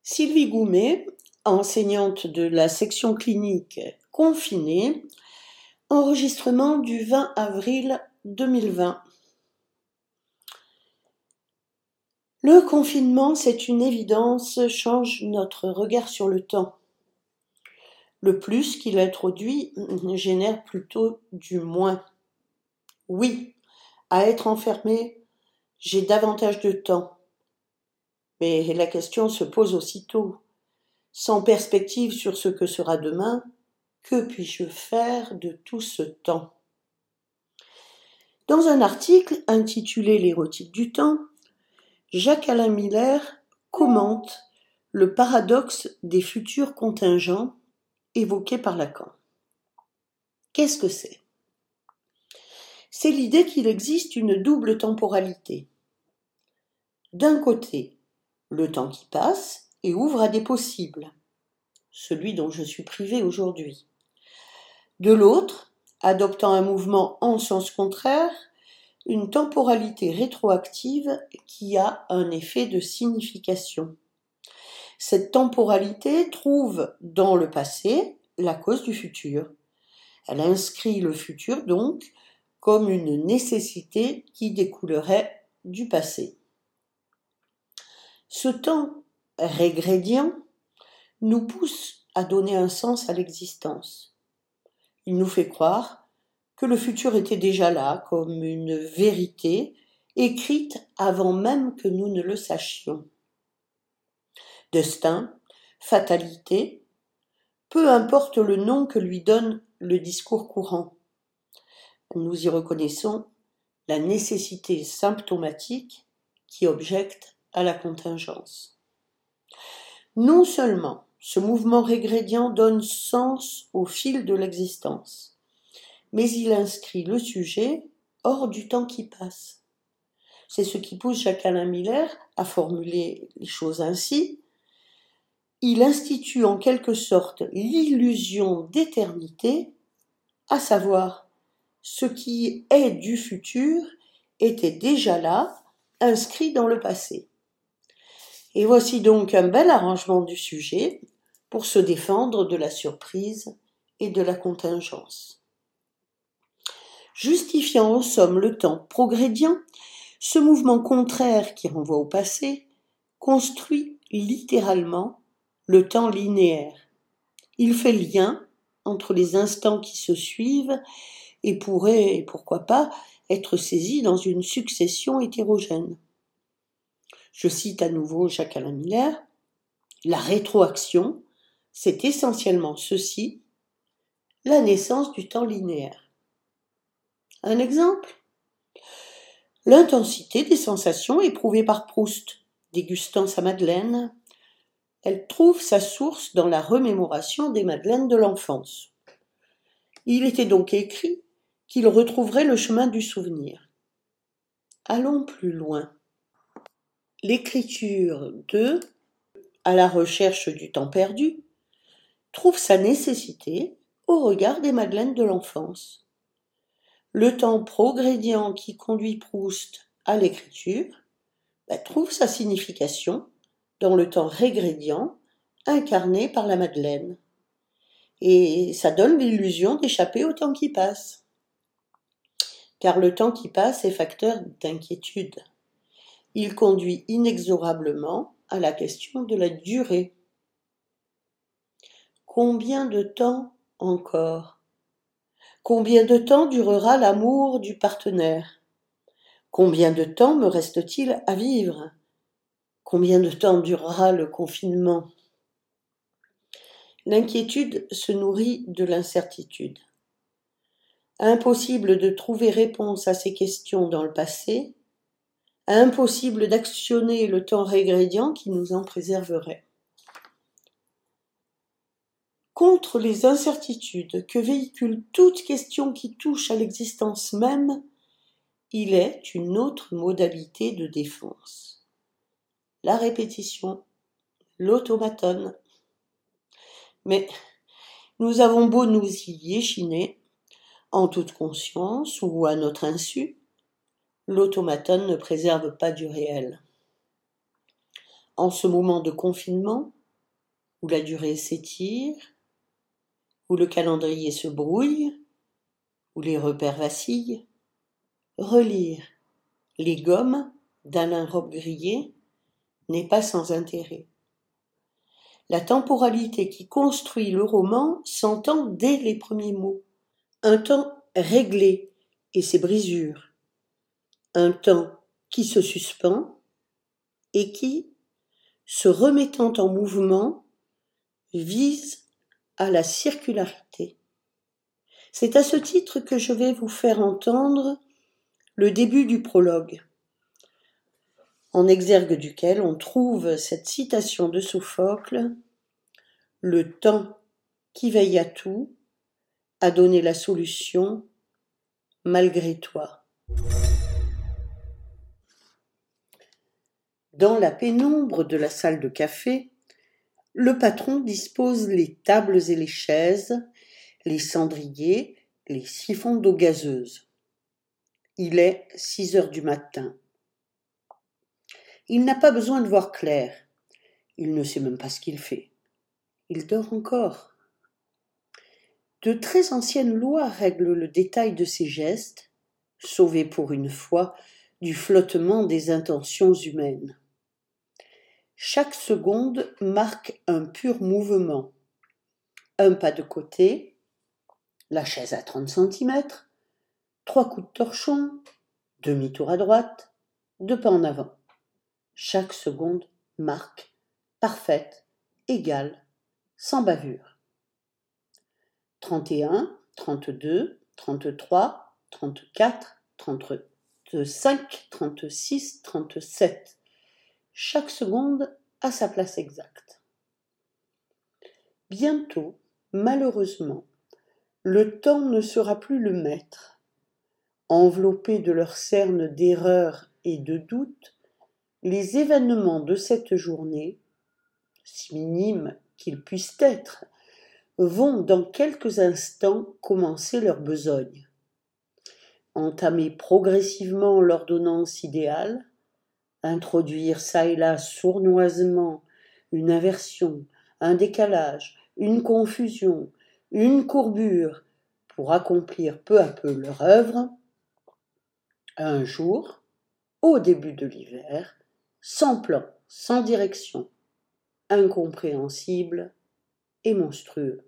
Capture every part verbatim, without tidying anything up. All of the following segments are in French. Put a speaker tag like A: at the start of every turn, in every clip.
A: Sylvie Goumet, enseignante de la section clinique confinée, enregistrement du vingt avril deux mille vingt. Le confinement, c'est une évidence, change notre regard sur le temps. Le plus qu'il introduit génère plutôt du moins. Oui, à être enfermé, j'ai davantage de temps. Mais la question se pose aussitôt. Sans perspective sur ce que sera demain, que puis-je faire de tout ce temps ? Dans un article intitulé L'érotique du temps, Jacques-Alain Miller commente le paradoxe des futurs contingents évoqué par Lacan. Qu'est-ce que c'est ? C'est l'idée qu'il existe une double temporalité. D'un côté, le temps qui passe et ouvre à des possibles, celui dont je suis privé aujourd'hui. De l'autre, adoptant un mouvement en sens contraire, une temporalité rétroactive qui a un effet de signification. Cette temporalité trouve dans le passé la cause du futur. Elle inscrit le futur donc comme une nécessité qui découlerait du passé. Ce temps régrédient nous pousse à donner un sens à l'existence. Il nous fait croire que le futur était déjà là, comme une vérité écrite avant même que nous ne le sachions. Destin, fatalité, peu importe le nom que lui donne le discours courant. Nous y reconnaissons la nécessité symptomatique qui objecte à la contingence. Non seulement ce mouvement régrédient donne sens au fil de l'existence, mais il inscrit le sujet hors du temps qui passe. C'est ce qui pousse Jacques-Alain Miller à formuler les choses ainsi. Il institue en quelque sorte l'illusion d'éternité, à savoir ce qui est du futur était déjà là, inscrit dans le passé. Et voici donc un bel arrangement du sujet pour se défendre de la surprise et de la contingence. Justifiant en somme le temps progrédient, ce mouvement contraire qui renvoie au passé construit littéralement le temps linéaire. Il fait lien entre les instants qui se suivent et pourrait, pourquoi pas, être saisi dans une succession hétérogène. Je cite à nouveau Jacques-Alain Miller, « La rétroaction, c'est essentiellement ceci, la naissance du temps linéaire. » Un exemple ? L'intensité des sensations éprouvées par Proust, dégustant sa madeleine. Elle trouve sa source dans la remémoration des madeleines de l'enfance. Il était donc écrit qu'il retrouverait le chemin du souvenir. Allons plus loin. L'écriture de « À la recherche du temps perdu » trouve sa nécessité au regard des madeleines de l'enfance. Le temps progrédient qui conduit Proust à l'écriture bah, trouve sa signification dans le temps régrédient incarné par la madeleine. Et ça donne l'illusion d'échapper au temps qui passe. Car le temps qui passe est facteur d'inquiétude. Il conduit inexorablement à la question de la durée. Combien de temps encore ? Combien de temps durera l'amour du partenaire ? Combien de temps me reste-t-il à vivre ? Combien de temps durera le confinement ? L'inquiétude se nourrit de l'incertitude. Impossible de trouver réponse à ces questions dans le passé, impossible d'actionner le temps régrédient qui nous en préserverait. Contre les incertitudes que véhicule toute question qui touche à l'existence même, il est une autre modalité de défense. La répétition, l'automaton. Mais nous avons beau nous y échiner, en toute conscience ou à notre insu, l'automaton ne préserve pas du réel. En ce moment de confinement, où la durée s'étire, où le calendrier se brouille, où les repères vacillent. Relire Les Gommes d'Alain Robbe-Grillet n'est pas sans intérêt. La temporalité qui construit le roman s'entend dès les premiers mots. Un temps réglé et ses brisures. Un temps qui se suspend et qui, se remettant en mouvement, vise à la circularité. C'est à ce titre que je vais vous faire entendre le début du prologue, en exergue duquel on trouve cette citation de Sophocle : « Le temps qui veille à tout a donné la solution malgré toi. » Dans la pénombre de la salle de café, le patron dispose les tables et les chaises, les cendriers, les siphons d'eau gazeuse. Il est six heures du matin. Il n'a pas besoin de voir clair. Il ne sait même pas ce qu'il fait. Il dort encore. De très anciennes lois règlent le détail de ses gestes, sauvés pour une fois du flottement des intentions humaines. Chaque seconde marque un pur mouvement. Un pas de côté, la chaise à trente centimètres, trois coups de torchon, demi-tour à droite, deux pas en avant. Chaque seconde marque, parfaite, égale, sans bavure. trente et un, trente-deux, trente-trois, trente-quatre, trente-cinq, trente-six, trente-sept. Chaque seconde a sa place exacte. Bientôt, malheureusement, le temps ne sera plus le maître. Enveloppés de leur cerne d'erreurs et de doutes, les événements de cette journée, si minimes qu'ils puissent être, vont dans quelques instants commencer leur besogne. Entamer progressivement l'ordonnance idéale, introduire çà et là sournoisement une inversion, un décalage, une confusion, une courbure, pour accomplir peu à peu leur œuvre, un jour, au début de l'hiver, sans plan, sans direction, incompréhensible et monstrueux.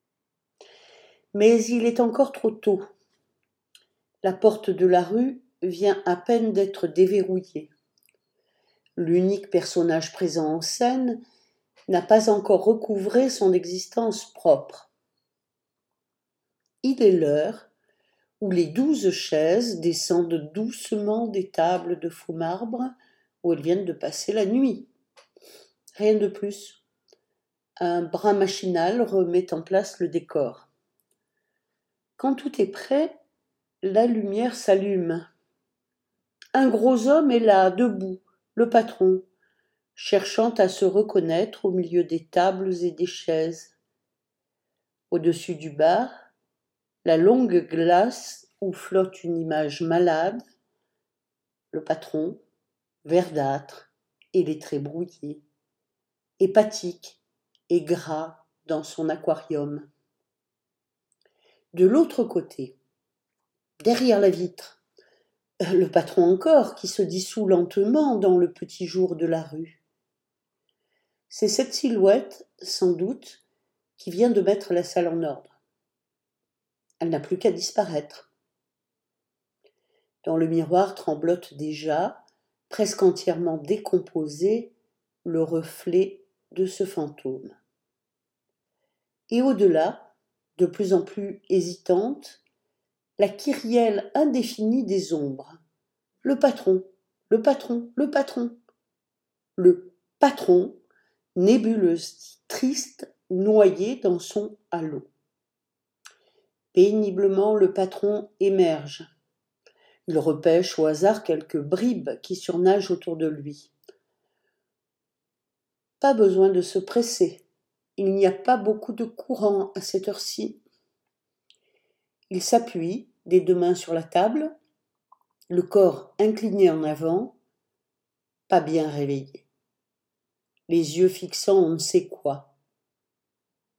A: Mais il est encore trop tôt. La porte de la rue vient à peine d'être déverrouillée. L'unique personnage présent en scène n'a pas encore recouvré son existence propre. Il est l'heure où les douze chaises descendent doucement des tables de faux marbre où elles viennent de passer la nuit. Rien de plus. Un bras machinal remet en place le décor. Quand tout est prêt, la lumière s'allume. Un gros homme est là, debout, le patron, cherchant à se reconnaître au milieu des tables et des chaises. Au-dessus du bar, la longue glace où flotte une image malade, le patron, verdâtre et les traits brouillés, hépatique et gras dans son aquarium. De l'autre côté, derrière la vitre, le patron encore qui se dissout lentement dans le petit jour de la rue. C'est cette silhouette, sans doute, qui vient de mettre la salle en ordre. Elle n'a plus qu'à disparaître. Dans le miroir tremblote déjà, presque entièrement décomposé, le reflet de ce fantôme. Et au-delà, de plus en plus hésitante, la kyrielle indéfinie des ombres. Le patron, le patron, le patron. Le patron, nébuleuse triste, noyée dans son halo. Péniblement, le patron émerge. Il repêche au hasard quelques bribes qui surnagent autour de lui. Pas besoin de se presser. Il n'y a pas beaucoup de courant à cette heure-ci. Il s'appuie, des deux mains sur la table, le corps incliné en avant, pas bien réveillé. Les yeux fixant on ne sait quoi.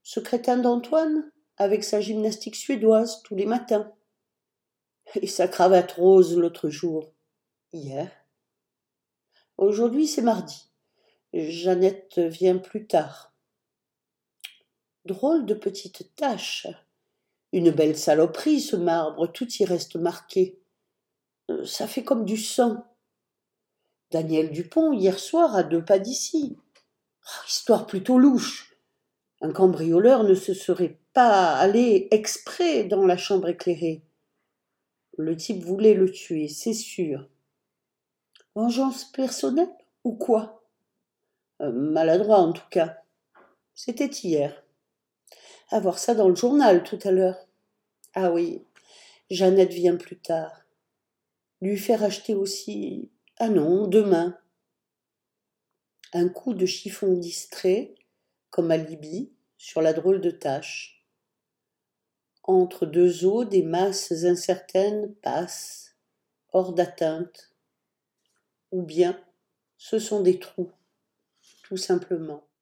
A: Ce crétin d'Antoine, avec sa gymnastique suédoise tous les matins. Et sa cravate rose l'autre jour. Hier. Aujourd'hui, c'est mardi. Jeannette vient plus tard. Drôle de petite tache. Une belle saloperie, ce marbre, tout y reste marqué. Ça fait comme du sang. Daniel Dupont, hier soir, à deux pas d'ici. Oh, histoire plutôt louche. Un cambrioleur ne se serait pas allé exprès dans la chambre éclairée. Le type voulait le tuer, c'est sûr. Vengeance personnelle ou quoi? euh, Maladroit en tout cas. C'était hier. À voir ça dans le journal tout à l'heure. Ah oui, Jeannette vient plus tard. Lui faire acheter aussi... Ah non, demain. Un coup de chiffon distrait, comme alibi, sur la drôle de tâche. Entre deux eaux, des masses incertaines passent, hors d'atteinte. Ou bien, ce sont des trous, tout simplement.